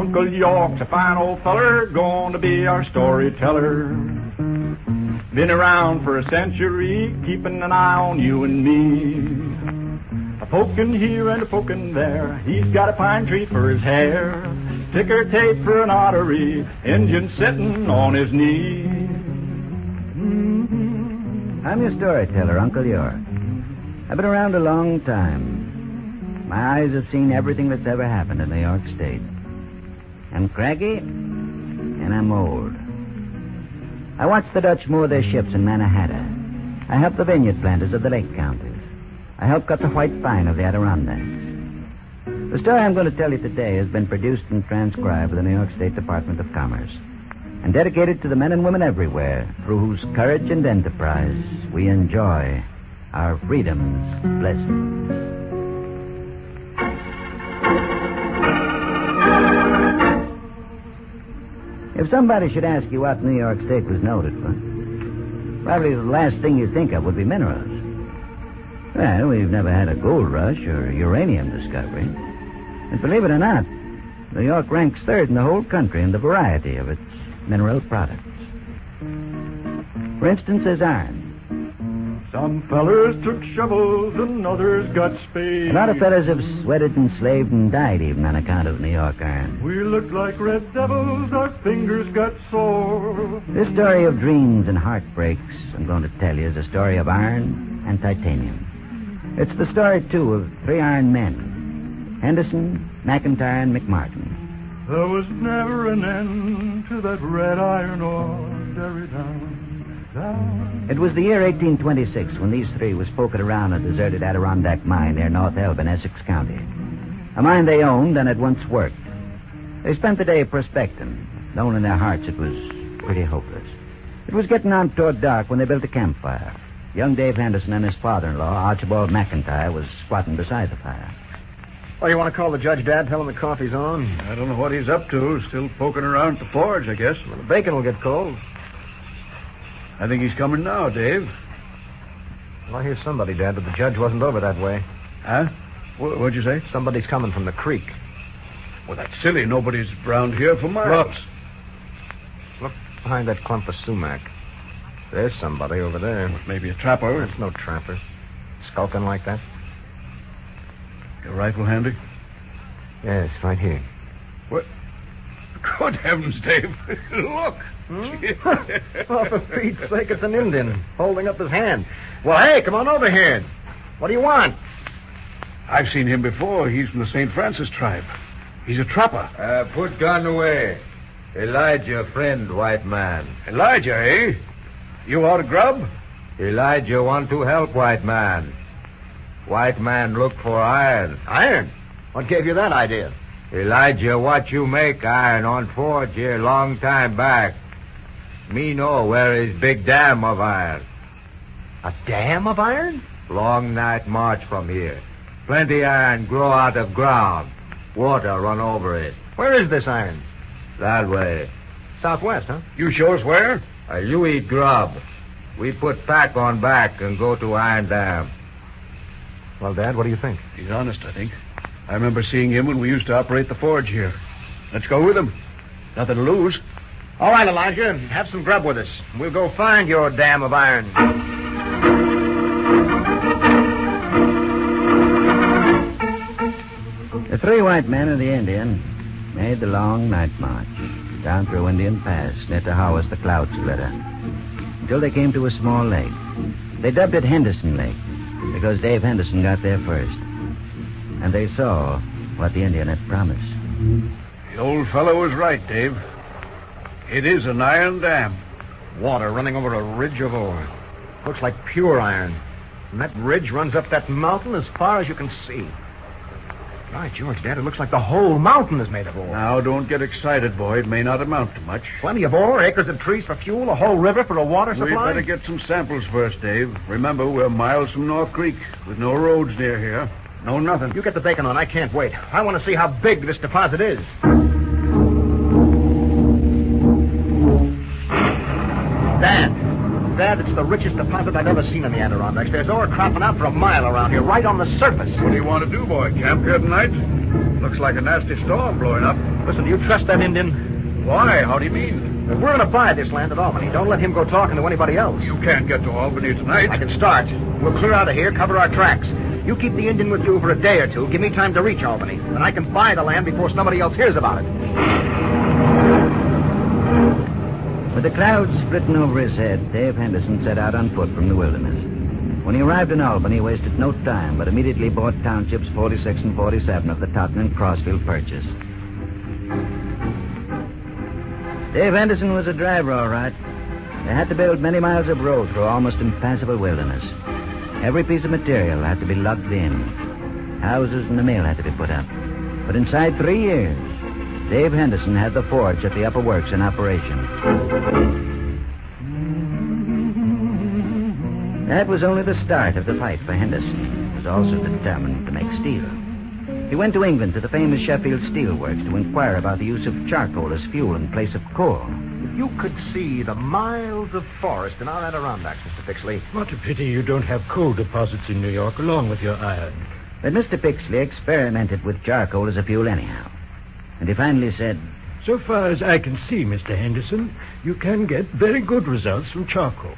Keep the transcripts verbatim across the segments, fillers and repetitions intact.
Uncle York's a fine old feller, going to be our storyteller. Been around for a century, keeping an eye on you and me. A poking here and a poking there, he's got a pine tree for his hair. Ticker tape for an artery, engine sitting on his knee. Mm-hmm. I'm your storyteller, Uncle York. I've been around a long time. My eyes have seen everything that's ever happened in New York State. I'm craggy, and I'm old. I watched the Dutch moor their ships in Mannahatta. I helped the vineyard planters of the lake counties. I helped cut the white pine of the Adirondacks. The story I'm going to tell you today has been produced and transcribed by the New York State Department of Commerce and dedicated to the men and women everywhere through whose courage and enterprise we enjoy our freedom's blessings. If somebody should ask you what New York State was noted for, probably the last thing you think of would be minerals. Well, we've never had a gold rush or uranium discovery. And believe it or not, New York ranks third in the whole country in the variety of its mineral products. For instance, there's iron. Some fellers took shovels and others got spades. A lot of fellas have sweated and slaved and died even on account of New York iron. We looked like red devils, our fingers got sore. This story of dreams and heartbreaks I'm going to tell you is a story of iron and titanium. It's the story, too, of three iron men, Henderson, McIntyre, and McMartin. There was never an end to that red iron ore, derry down, down. It was the year eighteen twenty-six when these three was poking around a deserted Adirondack mine near North Elba in Essex County. A mine they owned and had once worked. They spent the day prospecting, knowing in their hearts it was pretty hopeless. It was getting on toward dark when they built a campfire. Young Dave Henderson and his father-in-law, Archibald McIntyre, was squatting beside the fire. Oh, you want to call the judge, Dad? Tell him the coffee's on? I don't know what he's up to. Still poking around at the forge, I guess. Well, the bacon will get cold. I think he's coming now, Dave. Well, I hear somebody, Dad, but the judge wasn't over that way. Huh? Wh- what'd you say? Somebody's coming from the creek. Well, that's silly. Nobody's around here for miles. Look. Look behind that clump of sumac. There's somebody over there. Well, maybe a trapper. It's no trapper. Skulking like that. Your rifle handy? Yes, right here. What? Good heavens, Dave. Look. Hmm? Oh, for Pete's sake, it's an Indian holding up his hand. Well, hey, come on over here. What do you want? I've seen him before. He's from the Saint Francis tribe. He's a trapper. Uh, put gun away. Elijah, friend, white man. Elijah, eh? You out of grub? Elijah want to help white man. White man look for iron. Iron? What gave you that idea? Elijah, what you make iron on forge here long time back. Me know where is big dam of iron. A dam of iron? Long night march from here. Plenty iron grow out of ground. Water run over it. Where is this iron? That way. Southwest, huh? You show us where? Uh, you eat grub. We put pack on back and go to iron dam. Well, Dad, what do you think? He's honest, I think. I remember seeing him when we used to operate the forge here. Let's go with him. Nothing to lose. All right, Elijah. Have some grub with us. We'll go find your dam of iron. The three white men and the Indian made the long night march down through Indian Pass near Tahawas, the Cloud Splitter, until they came to a small lake. They dubbed it Henderson Lake because Dave Henderson got there first. And they saw what the Indian had promised. The old fellow was right, Dave. It is an iron dam. Water running over a ridge of ore. Looks like pure iron. And that ridge runs up that mountain as far as you can see. Right, George, Dad, it looks like the whole mountain is made of ore. Now, don't get excited, boy. It may not amount to much. Plenty of ore, acres of trees for fuel, a whole river for a water supply. We better get some samples first, Dave. Remember, we're miles from North Creek, with no roads near here. No, nothing. You get the bacon on. I can't wait. I want to see how big this deposit is. Dad. Dad, it's the richest deposit I've ever seen in the Adirondacks. There's ore cropping out for a mile around here, right on the surface. What do you want to do, boy? Camp here tonight? Looks like a nasty storm blowing up. Listen, do you trust that Indian? Why? How do you mean? If we're going to buy this land at Albany, don't let him go talking to anybody else. You can't get to Albany tonight. I can start. We'll clear out of here, cover our tracks. You keep the Indian with you for a day or two. Give me time to reach Albany. Then I can buy the land before somebody else hears about it. With the clouds splitting over his head, Dave Henderson set out on foot from the wilderness. When he arrived in Albany, he wasted no time, but immediately bought townships forty-six and forty-seven of the Totten and Crossfield Purchase. Dave Henderson was a driver, all right. They had to build many miles of road through almost impassable wilderness. Every piece of material had to be lugged in. Houses and the mill had to be put up. But inside three years, Dave Henderson had the forge at the Upper Works in operation. That was only the start of the fight for Henderson. He was also determined to make steel. He went to England to the famous Sheffield Steel Works to inquire about the use of charcoal as fuel in place of coal. You could see the miles of forest in our Adirondacks, Mister Pixley. What a pity you don't have coal deposits in New York along with your iron. But Mister Pixley experimented with charcoal as a fuel anyhow. And he finally said, So far as I can see, Mister Henderson, you can get very good results from charcoal.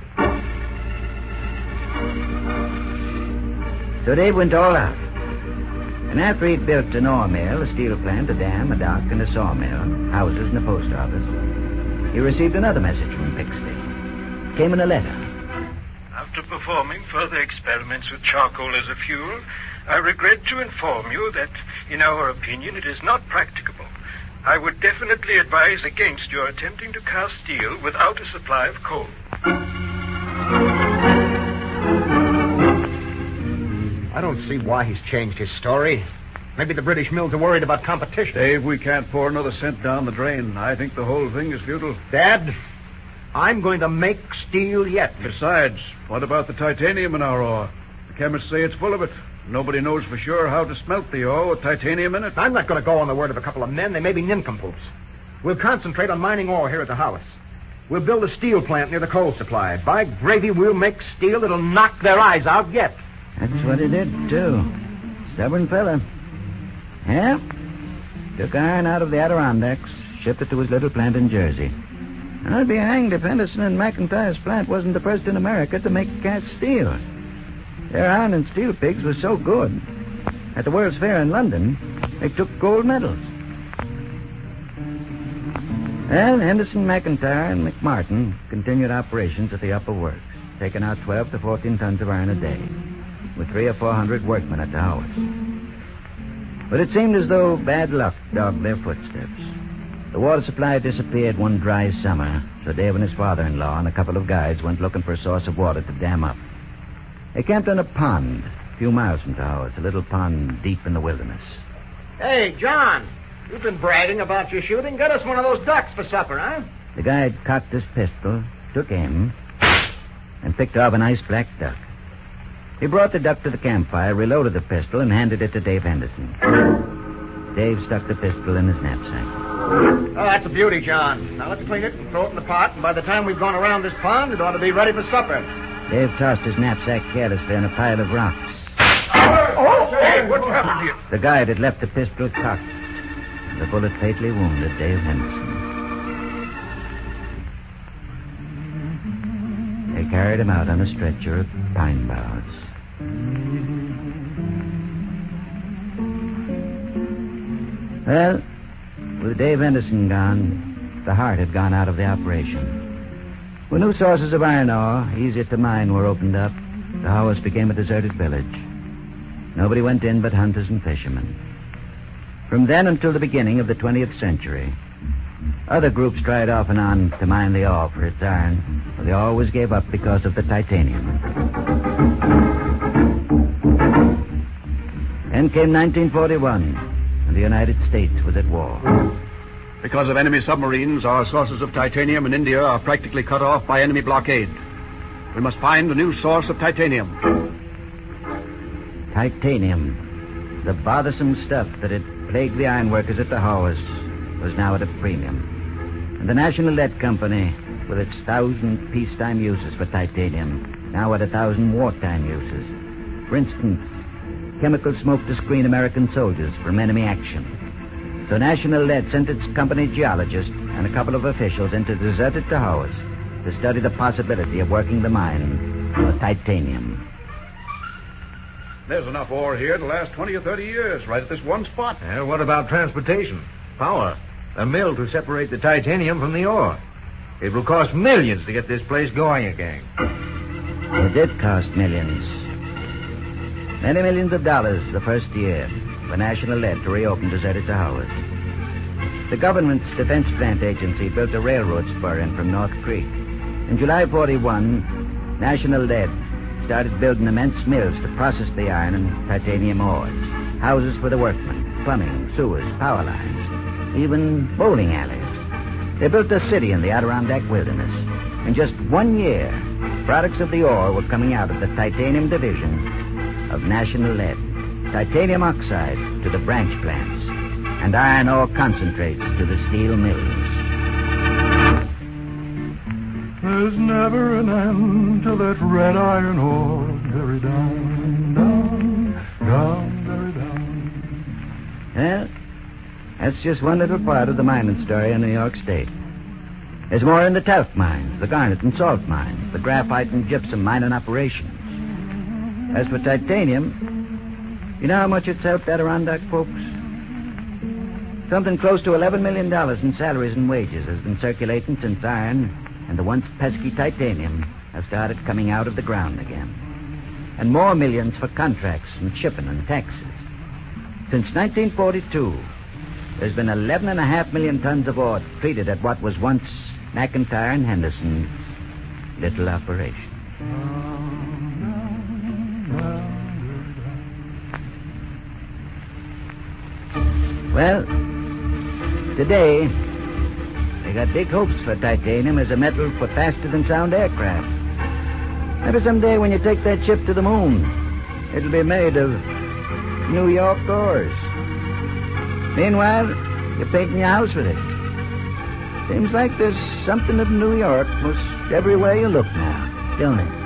So Dave went all out. And after he'd built an ore mill, a steel plant, a dam, a dock, and a sawmill, houses, and a post office, he received another message from Pixley. It came in a letter. After performing further experiments with charcoal as a fuel, I regret to inform you that, in our opinion, it is not practicable. I would definitely advise against your attempting to cast steel without a supply of coal. I don't see why he's changed his story. Maybe the British mills are worried about competition. Dave, we can't pour another cent down the drain. I think the whole thing is futile. Dad, I'm going to make steel yet. Besides, what about the titanium in our ore? The chemists say it's full of it. Nobody knows for sure how to smelt the ore with titanium in it. I'm not going to go on the word of a couple of men. They may be nincompoops. We'll concentrate on mining ore here at the house. We'll build a steel plant near the coal supply. By gravy, we'll make steel that'll knock their eyes out yet. That's what he did, too. Stubborn fella. Yeah. Took iron out of the Adirondacks, shipped it to his little plant in Jersey. And I'd be hanged if Henderson and McIntyre's plant wasn't the first in America to make cast steel. Their iron and steel pigs were so good. At the World's Fair in London, they took gold medals. Well, Henderson, McIntyre, and McMartin continued operations at the Upper Works, taking out twelve to fourteen tons of iron a day, with three or four hundred workmen at the hours. But it seemed as though bad luck dogged their footsteps. The water supply disappeared one dry summer, so Dave and his father-in-law and a couple of guides went looking for a source of water to dam up. They camped on a pond a few miles from Taos, a little pond deep in the wilderness. Hey, John, you've been bragging about your shooting. Get us one of those ducks for supper, huh? The guide cocked his pistol, took aim, and picked off a nice black duck. He brought the duck to the campfire, reloaded the pistol, and handed it to Dave Henderson. Dave stuck the pistol in his knapsack. Oh, that's a beauty, John. Now let's clean it and throw it in the pot, and by the time we've gone around this pond, it ought to be ready for supper. Dave tossed his knapsack carelessly on a pile of rocks. Oh, hey, what's happened here? The guide had left the pistol cocked. The bullet fatally wounded Dave Henderson. They carried him out on a stretcher of pine boughs. Well, with Dave Henderson gone, the heart had gone out of the operation. When new sources of iron ore, easier to mine, were opened up, the house became a deserted village. Nobody went in but hunters and fishermen. From then until the beginning of the twentieth century, other groups tried off and on to mine the ore for its iron, but they always gave up because of the titanium. Then came nineteen forty-one, and the United States was at war. Because of enemy submarines, our sources of titanium in India are practically cut off by enemy blockade. We must find a new source of titanium. Titanium, the bothersome stuff that had plagued the ironworkers at the Howes, was now at a premium. And the National Lead Company, with its thousand peacetime uses for titanium, now had a thousand wartime uses. For instance, chemical smoke to screen American soldiers from enemy action. So National Lead sent its company geologists and a couple of officials into deserted Tahoe to study the possibility of working the mine for titanium. There's enough ore here to last twenty or thirty years, right at this one spot. And what about transportation? Power? A mill to separate the titanium from the ore. It will cost millions to get this place going again. It did cost millions. Many millions of dollars the first year for National Lead to reopen deserted Tahoe. The government's Defense Plant Agency built a railroad spur in from North Creek. In July forty-one, National Lead started building immense mills to process the iron and titanium ores, houses for the workmen, plumbing, sewers, power lines, even bowling alleys. They built a city in the Adirondack wilderness. In just one year, products of the ore were coming out of the titanium division of National Lead. Titanium oxide to the branch plants, and iron ore concentrates to the steel mills. There's never an end to that red iron ore. Very down, down, down, very down. Well, that's just one little part of the mining story in New York State. There's more in the talc mines, the garnet and salt mines, the graphite and gypsum mining operations. As for titanium, you know how much it's helped Adirondack folks? Something close to eleven million dollars in salaries and wages has been circulating since iron and the once pesky titanium have started coming out of the ground again. And more millions for contracts and shipping and taxes. Since nineteen forty-two, there's been eleven and a half million tons of ore treated at what was once McIntyre and Henderson's little operation. Well, today, they got big hopes for titanium as a metal for faster-than-sound aircraft. Maybe someday when you take that ship to the moon, it'll be made of New York ores. Meanwhile, you're painting your house with it. Seems like there's something of New York most everywhere you look now, don't it?